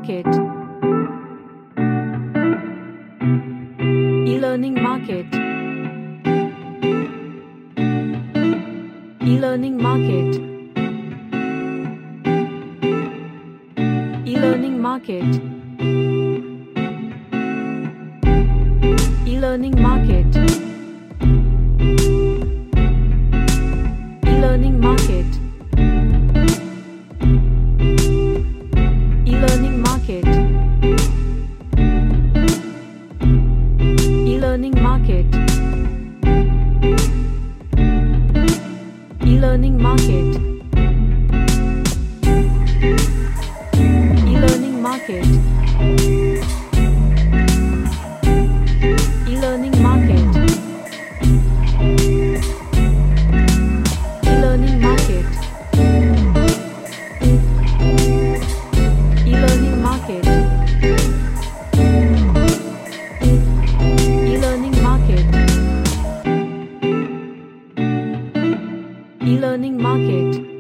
market. E-learning market. E-learning market. E-learning market. E-learning market. E-learning market. E-learning market. E-learning market. E-learning market. E-learning market. E-learning market. E-learning market. E-learning market. E-learning market. E-learning market.